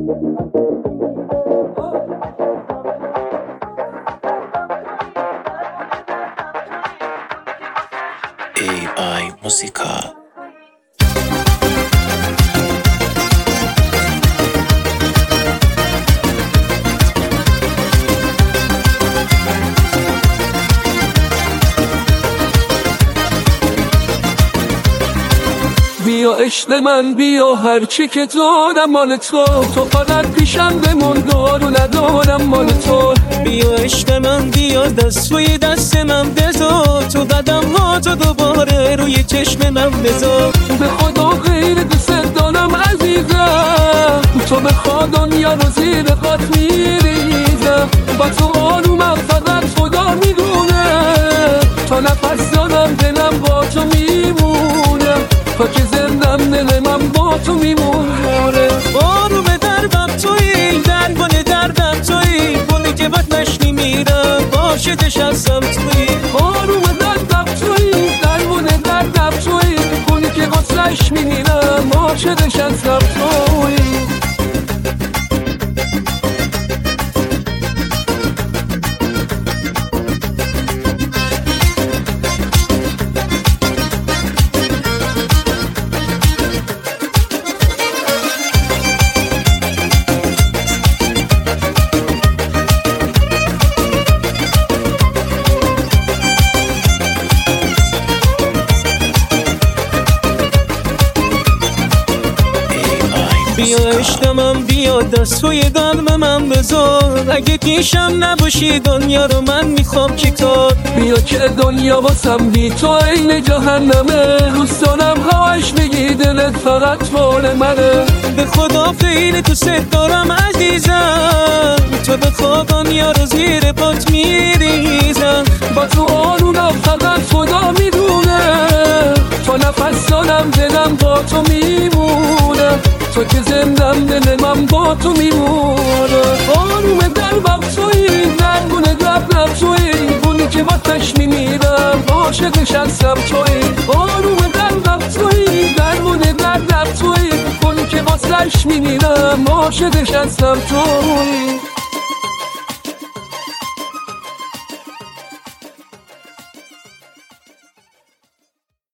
AI Música. بیا عشق من بیا هرچی که دارم مال تو فقط پیشم بمون دارو ندارم مال تو. بیا عشق من بیا دست روی دست من بذار تو قدم ها تو دوباره روی چشم من بذار. به خدا غیر دوست دارم عزیزم تو بخوا دنیا رو زیر پات میریزم با تو آرومم فقط خدا میدونه تا نفس دارم دلم با تو میمونه تا که زندم دل من با تو میمونه. آروم دربم تویی دربان دردم تویی بونی که بد نشنی میرم عاشقش هستم تویی. آروم دردم تویی دربان دردم تویی بونی که غصهش میمیرم عاشقش هستم تویی. بیا عشق من بیا دست روی قلب من بذار اگه پیشم نباشی دنیا رو من میخوام چیکار. بیا که دنیا واسم بی تو عین جهنمه دوست دارم هواش میگی دلت فقط مال منه. به خدا خیلی دوست دارم عزیزم تو بخوا دنیا رو زیر پات میریزم با تو آرومم فقط خدا میدونه تا نفس دارم دلم با تو میمونه تو که زندم دل من با تو میمونه. آروم دربم تویی درگونه دردم تویی بونی که واسش میمیرم عاشقش هستم تویی. آروم دربم تویی درگونه دردم تویی بونی که واسش میمیرم عاشقش هستم تویی.